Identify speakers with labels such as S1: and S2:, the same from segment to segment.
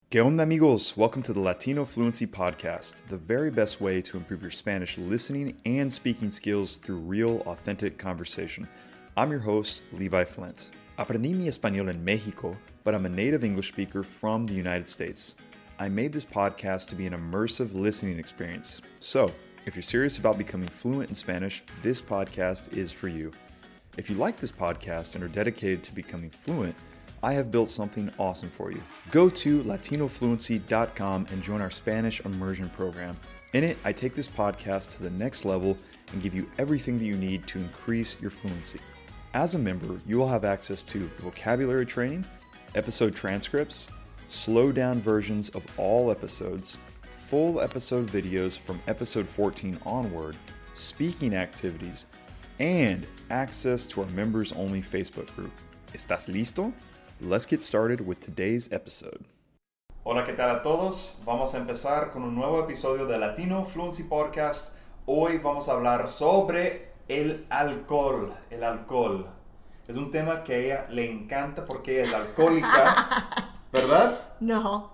S1: ¿Qué onda, amigos? Welcome to the Latino Fluency Podcast, the very best way to improve your Spanish listening and speaking skills through real, authentic conversation. I'm your host, Levi Flint. Aprendí mi español en Mexico, but I'm a native English speaker from the United States. I made this podcast to be an immersive listening experience. So, if you're serious about becoming fluent in Spanish, this podcast is for you. If you like this podcast and are dedicated to becoming fluent, I have built something awesome for you. Go to latinofluency.com and join our Spanish immersion program. In it, I take this podcast to the next level and give you everything that you need to increase your fluency. As a member, you will have access to vocabulary training, episode transcripts, slow down versions of all episodes, full episode videos from episode 14 onward, speaking activities, and access to our members-only Facebook group. ¿Estás listo? Let's get started with today's episode. Hola, ¿qué tal a todos? Vamos a empezar con un nuevo episodio de Latino Fluency Podcast. Hoy vamos a hablar sobre el alcohol. El alcohol. Es un tema que a ella le encanta porque es alcohólica, ¿verdad?
S2: No.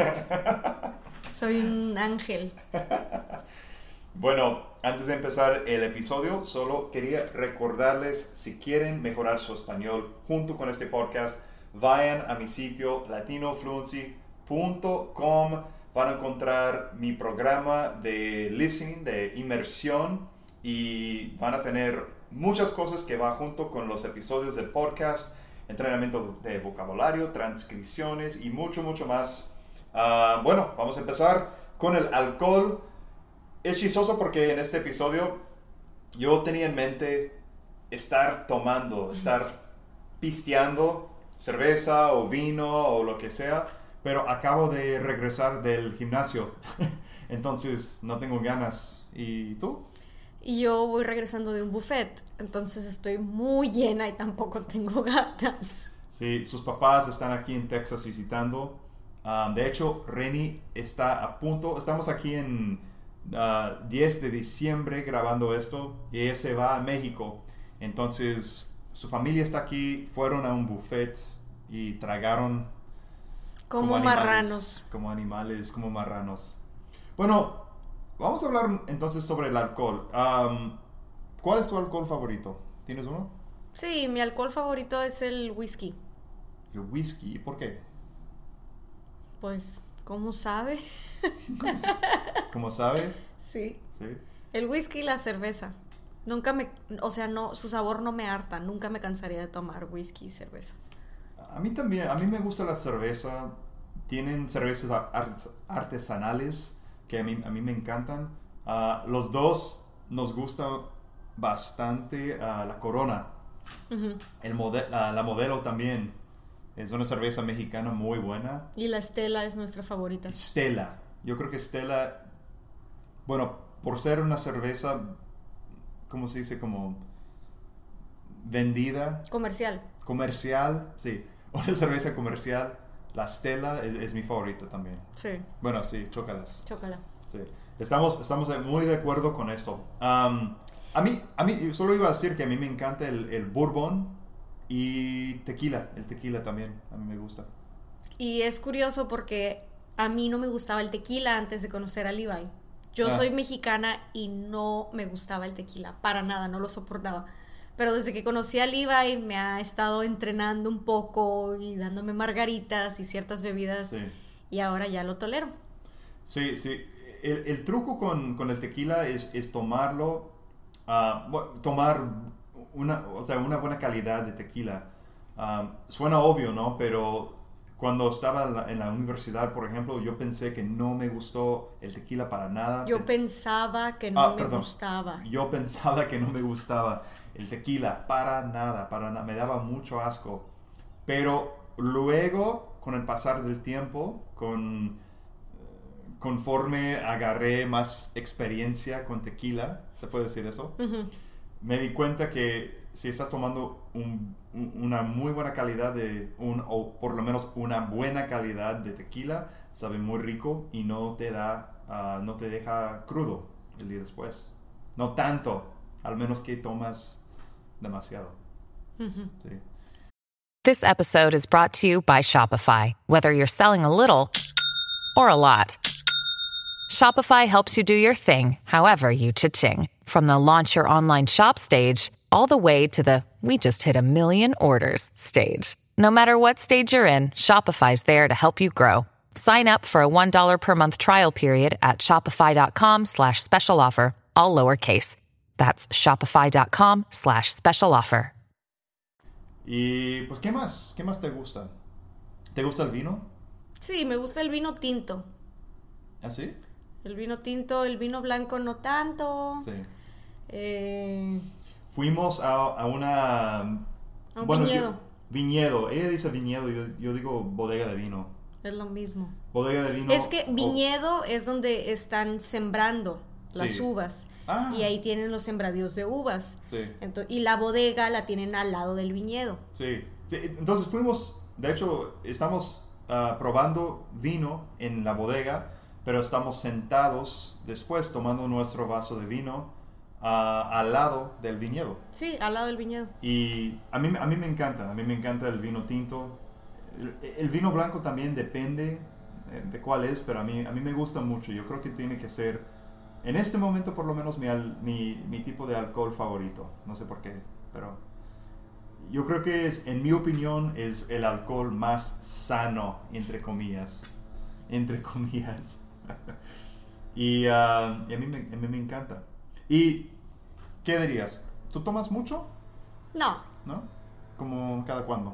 S2: Soy un ángel.
S1: Bueno, antes de empezar el episodio, solo quería recordarles, si quieren mejorar su español junto con este podcast, vayan a mi sitio latinofluency.com. Van a encontrar mi programa de listening, de inmersión, y van a tener muchas cosas que va junto con los episodios del podcast, entrenamiento de vocabulario, transcripciones y mucho, mucho más. Bueno, vamos a empezar con el alcohol. Es chistoso porque en este episodio yo tenía en mente estar pisteando cerveza o vino o lo que sea, pero acabo de regresar del gimnasio, entonces no tengo ganas. ¿Y tú?
S2: Y yo voy regresando de un buffet, entonces estoy muy llena y tampoco tengo ganas.
S1: Sí, sus papás están aquí en Texas visitando. De hecho, Reni está a punto. Estamos aquí en 10 de diciembre grabando esto y ella se va a México. Entonces, su familia está aquí, fueron a un buffet y tragaron
S2: como marranos.
S1: Como animales, como marranos. Bueno, vamos a hablar entonces sobre el alcohol. ¿Cuál es tu alcohol favorito? ¿Tienes uno?
S2: Sí, mi alcohol favorito es el whisky.
S1: ¿El whisky? ¿Por qué?
S2: Pues, ¿cómo sabe?
S1: ¿Cómo sabe?
S2: Sí.
S1: Sí.
S2: El whisky y la cerveza. No, su sabor no me harta. Nunca me cansaría de tomar whisky y cerveza.
S1: A mí también, a mí me gusta la cerveza. Tienen cervezas artesanales que a mí me encantan. Los dos nos gusta bastante la Corona.
S2: Uh-huh.
S1: La Modelo también. Es una cerveza mexicana muy buena.
S2: Y la Stella es nuestra favorita.
S1: Stella. Yo creo que Stella, bueno, por ser una cerveza, ¿cómo se dice? Como vendida.
S2: Comercial,
S1: sí. Una cerveza comercial. La Stella es mi favorita también.
S2: sí.
S1: Bueno, sí, chócalas.
S2: Chócala.
S1: Sí. Estamos muy de acuerdo con esto. A mí, solo iba a decir que a mí me encanta el bourbon y tequila. El tequila también, a mí me gusta.
S2: Y es curioso porque a mí no me gustaba el tequila antes de conocer a Levi. Yo soy mexicana y no me gustaba el tequila, para nada, no lo soportaba. Pero desde que conocí a Levi me ha estado entrenando un poco y dándome margaritas y ciertas bebidas, sí. Y ahora ya lo tolero.
S1: Sí, sí. El truco con el tequila es tomarlo, tomar una buena calidad de tequila. Suena obvio, ¿no? Pero cuando estaba en la universidad, por ejemplo, yo pensé que no me gustó el tequila para nada.
S2: Yo pensaba que no me gustaba.
S1: Yo pensaba que no me gustaba el tequila para nada. Me daba mucho asco. Pero luego, con el pasar del tiempo, conforme agarré más experiencia con tequila, ¿se puede decir eso?
S2: Uh-huh.
S1: Me di cuenta que si estás tomando una muy buena calidad o por lo menos una buena calidad de tequila, sabe muy rico y no te deja crudo el día después. No tanto, al menos que tomas demasiado.
S2: Uh-huh.
S1: Sí.
S3: This episode is brought to you by Shopify. Whether you're selling a little or a lot. Shopify helps you do your thing, however you cha-ching. From the launch your online shop stage, all the way to the we just hit 1 million orders stage. No matter what stage you're in, Shopify's there to help you grow. Sign up for a $1 per month trial period at shopify.com/special offer, all lowercase. That's shopify.com/special offer.
S1: Y pues, ¿qué más? ¿Qué más te gusta? ¿Te gusta el vino?
S2: Sí, me gusta el vino tinto.
S1: ¿Ah, sí?
S2: El vino tinto, el vino blanco no tanto.
S1: Sí.
S2: Eh,
S1: Fuimos a una...
S2: a un
S1: bueno,
S2: viñedo.
S1: Viñedo. Ella dice viñedo, yo digo bodega de vino.
S2: Es lo mismo.
S1: Bodega de vino.
S2: Es que viñedo es donde están sembrando las
S1: Sí.
S2: uvas.
S1: Ah.
S2: Y ahí tienen los sembradíos de uvas.
S1: Sí.
S2: Y la bodega la tienen al lado del viñedo.
S1: Sí. Sí, entonces fuimos, de hecho, estamos probando vino en la bodega, pero estamos sentados después tomando nuestro vaso de vino al lado del viñedo.
S2: Sí, al lado del viñedo.
S1: Y a mí me encanta el vino tinto. El vino blanco también depende de cuál es, pero a mí me gusta mucho. Yo creo que tiene que ser, en este momento por lo menos, mi tipo de alcohol favorito. No sé por qué, pero yo creo que en mi opinión, es el alcohol más sano, entre comillas. Entre comillas. y a mí me encanta. ¿Y qué dirías? ¿Tú tomas mucho?
S2: No,
S1: ¿No? ¿Como cada cuándo?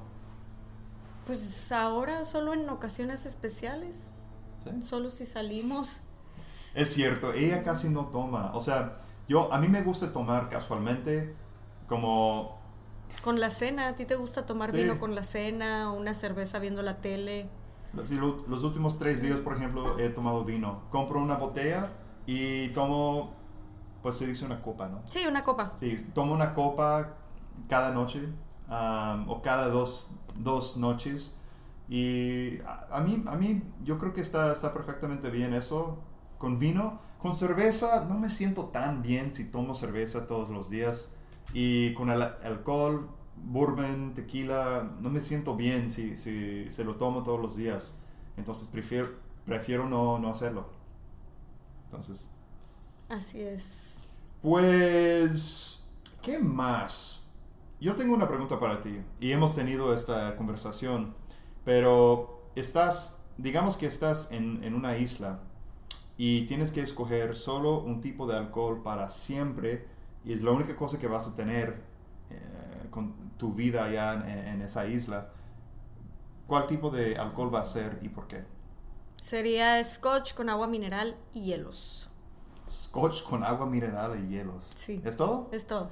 S2: pues ahora solo en ocasiones especiales.
S1: ¿Sí?
S2: Solo si salimos.
S1: Es cierto, ella casi no toma. O sea, a mí me gusta tomar casualmente, como...
S2: Con la cena, ¿a ti te gusta tomar
S1: Sí.
S2: vino con la cena o una cerveza viendo la tele?
S1: Sí, los últimos 3 días, por ejemplo, he tomado vino. Compro una botella y tomo, pues se dice una copa, ¿no?
S2: Sí, una copa.
S1: Sí, tomo una copa cada noche, o cada dos noches. Y a mí yo creo que está perfectamente bien eso con vino. Con cerveza no me siento tan bien si tomo cerveza todos los días. Y con el alcohol, bourbon, tequila, no me siento bien si se lo tomo todos los días. Entonces prefiero no hacerlo. Entonces,
S2: Así es.
S1: pues, ¿qué más? Yo tengo una pregunta para ti. Y hemos tenido esta conversación. Pero digamos que estás en una isla y tienes que escoger solo un tipo de alcohol para siempre. Y es la única cosa que vas a tener con tu vida allá en esa isla. ¿Cuál tipo de alcohol va a ser y por qué?
S2: Sería scotch con agua mineral y hielos.
S1: Scotch con agua mineral y hielos.
S2: Sí.
S1: ¿Es todo?
S2: Es todo.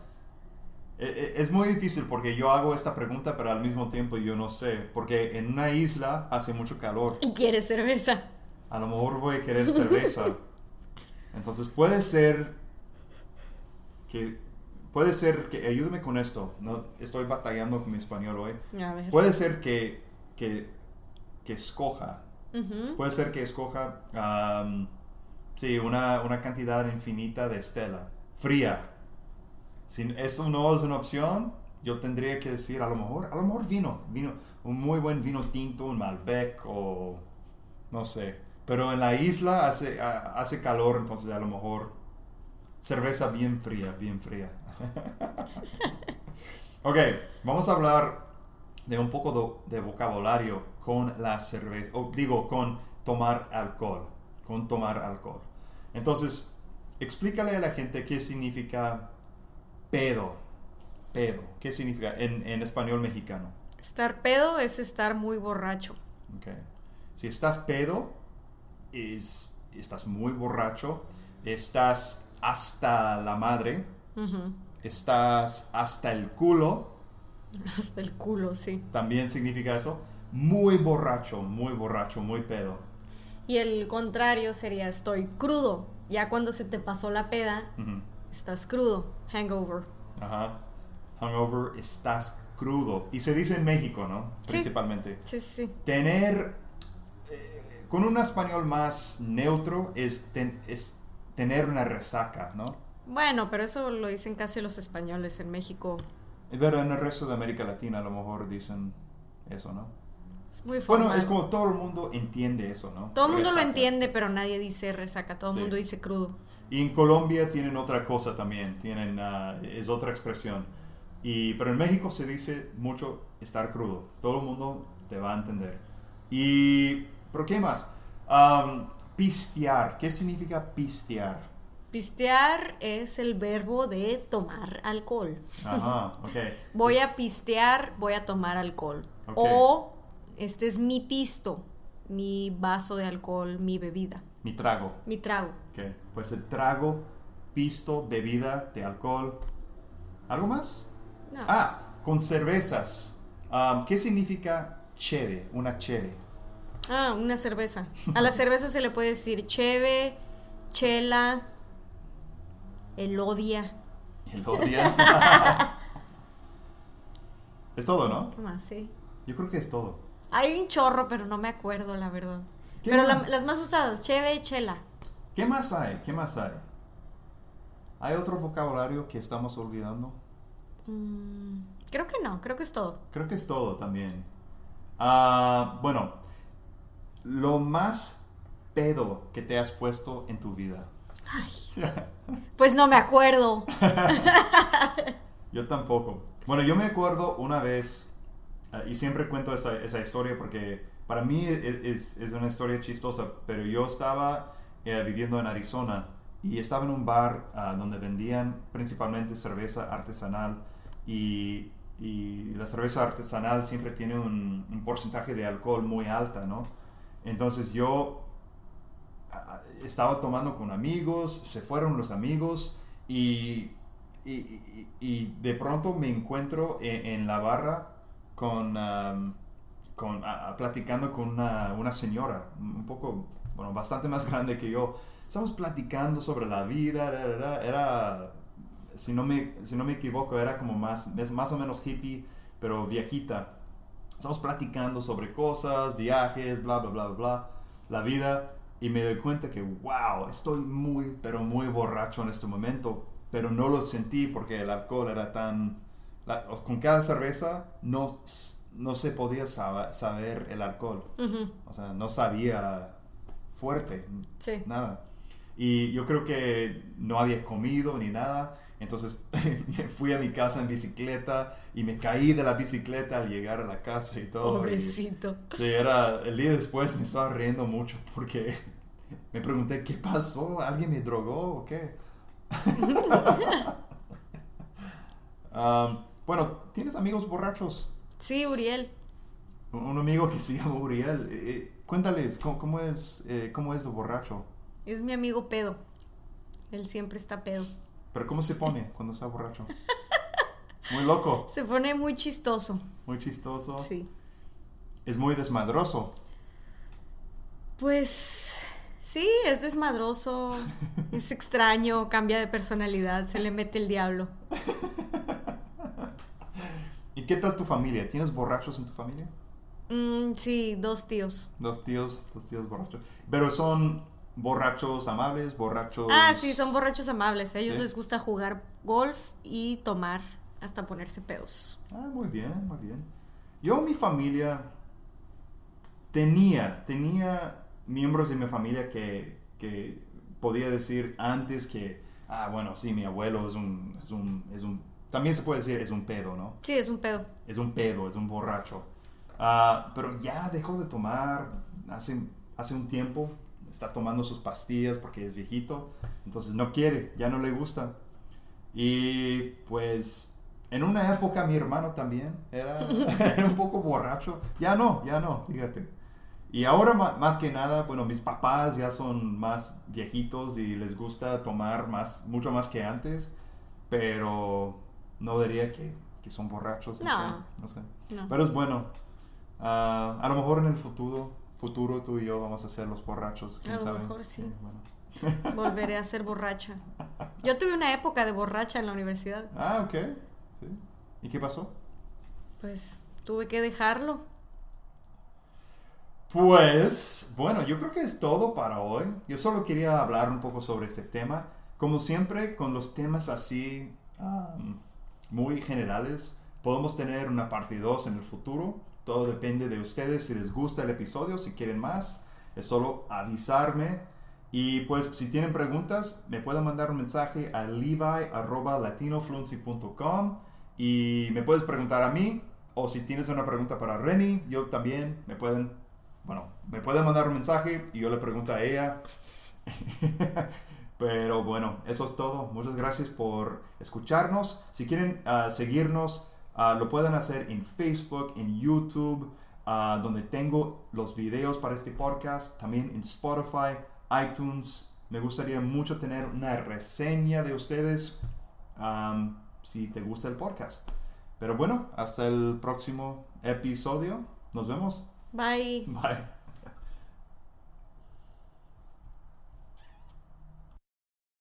S1: Es muy difícil porque yo hago esta pregunta, pero al mismo tiempo yo no sé. Porque en una isla hace mucho calor.
S2: ¿Y quieres cerveza?
S1: A lo mejor voy a querer cerveza. Entonces puede ser que ayúdame con esto. No estoy batallando con mi español hoy.
S2: A ver.
S1: Puede ser que escoja.
S2: Ujú.
S1: Puede ser que escoja sí, una cantidad infinita de Stella fría. Si eso no es una opción, yo tendría que decir a lo mejor vino, un muy buen vino tinto, un Malbec o no sé. Pero en la isla hace calor, entonces a lo mejor cerveza bien fría, bien fría. Ok, vamos a hablar de un poco de vocabulario con la cerveza, con tomar alcohol, Entonces, explícale a la gente qué significa pedo. ¿Qué significa en español mexicano?
S2: Estar pedo es estar muy borracho.
S1: Okay. Si estás pedo, estás muy borracho, estás hasta la madre,
S2: Ujú.
S1: estás hasta el culo,
S2: Hasta el culo, sí.
S1: también significa eso. Muy borracho, muy pedo.
S2: Y el contrario sería estoy crudo. Ya cuando se te pasó la peda,
S1: Ujú.
S2: estás crudo. Hangover.
S1: Ajá. Hungover, estás crudo. Y se dice en México, ¿no?
S2: Sí.
S1: Principalmente.
S2: Sí, sí, sí.
S1: Tener, con un español más neutro, es tener una resaca, ¿no?
S2: Bueno, pero eso lo dicen casi los españoles en México.
S1: Pero en el resto de América Latina a lo mejor dicen eso, ¿no?
S2: Es muy formal.
S1: Bueno, es como todo el mundo entiende eso, ¿no?
S2: Todo el mundo
S1: Resaca.
S2: lo entiende, pero nadie dice resaca. Todo el
S1: Sí.
S2: mundo dice crudo.
S1: Y en Colombia tienen otra cosa también, es otra expresión. Pero en México se dice mucho estar crudo. Todo el mundo te va a entender. ¿Pero qué más? Pistear. ¿Qué significa pistear?
S2: Pistear es el verbo de tomar alcohol.
S1: Ajá, ok.
S2: Voy a pistear, voy a tomar alcohol.
S1: Ok.
S2: O este es mi pisto, mi vaso de alcohol, mi bebida,
S1: Mi trago.
S2: mi trago.
S1: Ok. Pues el trago, pisto, bebida de alcohol. ¿Algo más?
S2: No.
S1: Con cervezas. ¿Qué significa cheve? Una cheve.
S2: Una cerveza. A la cerveza se le puede decir cheve, chela, elodia.
S1: El odia. Es todo, ¿no?
S2: ¿Qué más? Sí.
S1: Yo creo que es todo.
S2: Hay un chorro, pero no me acuerdo, la verdad.
S1: ¿Qué
S2: Pero
S1: más?
S2: las más usadas, cheve y chela.
S1: ¿Qué más hay? ¿Qué más hay? ¿Hay otro vocabulario que estamos olvidando?
S2: Creo que no, creo que es todo.
S1: Creo que es todo también. Bueno, lo más pedo que te has puesto en tu vida.
S2: Pues no me acuerdo.
S1: Yo tampoco. Bueno, yo me acuerdo una vez, y siempre cuento esa historia porque para mí es una historia chistosa, pero yo estaba viviendo en Arizona y estaba en un bar donde vendían principalmente cerveza artesanal y la cerveza artesanal siempre tiene un porcentaje de alcohol muy alta, ¿no? Entonces yo estaba tomando con amigos, se fueron los amigos y de pronto me encuentro en la barra platicando con una señora, un poco, bueno, bastante más grande que yo. Estamos platicando sobre la vida, era, si no me equivoco, era como más o menos hippie, pero viejita. Estamos platicando sobre cosas, viajes, bla, bla, bla, bla, la vida. Y me doy cuenta que, wow, estoy muy, pero muy borracho en este momento. Pero no lo sentí porque el alcohol era tan... con cada cerveza no se podía saber el alcohol.
S2: Uh-huh.
S1: O sea, no sabía fuerte,
S2: Sí.
S1: nada. Y yo creo que no había comido ni nada. Entonces me fui a mi casa en bicicleta y me caí de la bicicleta al llegar a la casa y todo.
S2: Pobrecito.
S1: Sí, el día después me estaba riendo mucho porque me pregunté, ¿qué pasó? ¿Alguien me drogó o qué? Bueno, ¿tienes amigos borrachos?
S2: Sí, Uriel.
S1: Un amigo que se llama Uriel. Cuéntales, ¿cómo es de borracho?
S2: Es mi amigo pedo. Él siempre está pedo.
S1: ¿Pero cómo se pone cuando está borracho? Muy loco.
S2: Se pone muy chistoso.
S1: Muy chistoso.
S2: Sí.
S1: Es muy desmadroso.
S2: Pues sí, es desmadroso, es extraño, cambia de personalidad, se le mete el diablo.
S1: ¿Y qué tal tu familia? ¿Tienes borrachos en tu familia?
S2: Sí, 2 tíos.
S1: Dos tíos borrachos. Pero son borrachos amables, borrachos...
S2: Sí, son borrachos amables. A ellos
S1: ¿Sí?
S2: les gusta jugar golf y tomar hasta ponerse pedos.
S1: Muy bien, muy bien. Yo, mi familia, tenía miembros de mi familia que podía decir antes que, bueno, sí, mi abuelo es un también se puede decir es un pedo, ¿no?
S2: Sí, es un pedo.
S1: Es un pedo, es un borracho. Pero ya dejó de tomar hace un tiempo. Está tomando sus pastillas porque es viejito. Entonces no quiere, ya no le gusta. Y pues en una época mi hermano también era un poco borracho. Ya no, fíjate. Y ahora más que nada, bueno, mis papás ya son más viejitos y les gusta tomar mucho más que antes. Pero no diría que son borrachos. No sé.
S2: No.
S1: Pero es bueno. A lo mejor en el futuro tú y yo vamos a ser los borrachos. ¿Quién sabe?
S2: A lo mejor sí.
S1: Bueno.
S2: Volveré a ser borracha. Yo tuve una época de borracha en la universidad.
S1: Ok. Sí. ¿Y qué pasó?
S2: Pues tuve que dejarlo.
S1: Pues, bueno, yo creo que es todo para hoy. Yo solo quería hablar un poco sobre este tema. Como siempre, con los temas así muy generales, podemos tener una parte 2 en el futuro todo depende de ustedes. Si les gusta el episodio, si quieren más, es solo avisarme. Y pues si tienen preguntas, me pueden mandar un mensaje a levi@latinofluency.com y me puedes preguntar a mí, o si tienes una pregunta para Reni, yo también me pueden mandar un mensaje y yo le pregunto a ella. Pero bueno, eso es todo. Muchas gracias por escucharnos. Si quieren seguirnos, lo pueden hacer en Facebook, en YouTube, donde tengo los videos para este podcast, también en Spotify, iTunes. Me gustaría mucho tener una reseña de ustedes si te gusta el podcast. Pero bueno, hasta el próximo episodio. Nos vemos.
S2: Bye.
S1: Bye.